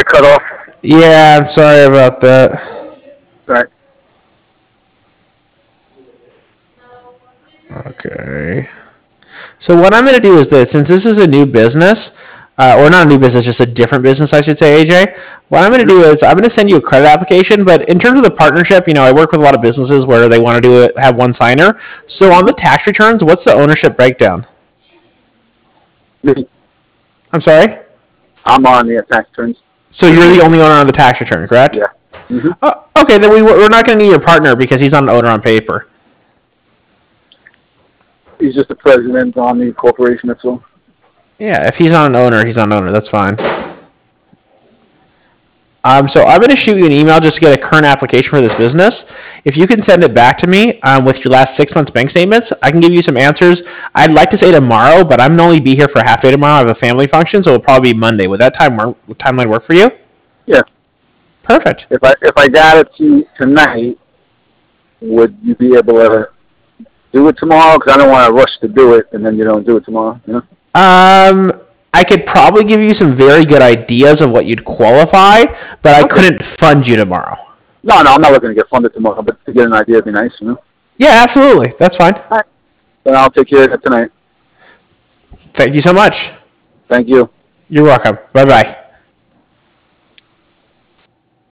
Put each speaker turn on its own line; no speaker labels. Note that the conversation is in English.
got cut off.
Yeah, I'm sorry about that.
Right.
Okay. So what I'm going to do is this, since this is a new business, or not a new business, just a different business, I should say, AJ. What I'm going to do is I'm going to send you a credit application. But in terms of the partnership, I work with a lot of businesses where they want to do it, have one signer. So on the tax returns, what's the ownership breakdown?
Me.
I'm sorry.
I'm on the tax returns.
So you're the only owner on the tax return, correct?
Yeah. Mm-hmm.
Okay, then we're not going to need your partner because he's not an owner on paper.
He's just the president on the corporation, that's all.
Yeah, if he's not an owner, he's not an owner. That's fine. So I'm going to shoot you an email just to get a current application for this business. If you can send it back to me with your last 6 months bank statements, I can give you some answers. I'd like to say tomorrow, but I'm going to only be here for a half day tomorrow. I have a family function, so it'll probably be Monday. Would that timeline work for you?
Yeah.
Perfect.
If I got it to you tonight, would you be able to do it tomorrow? Because I don't want to rush to do it, and then you don't do it tomorrow.
I could probably give you some very good ideas of what you'd qualify, but I couldn't fund you tomorrow.
No, I'm not looking to get funded tomorrow, but to get an idea would be nice,
Yeah, absolutely. That's fine.
All right. Then I'll take care of it tonight.
Thank you so much.
Thank you.
You're welcome. Bye-bye.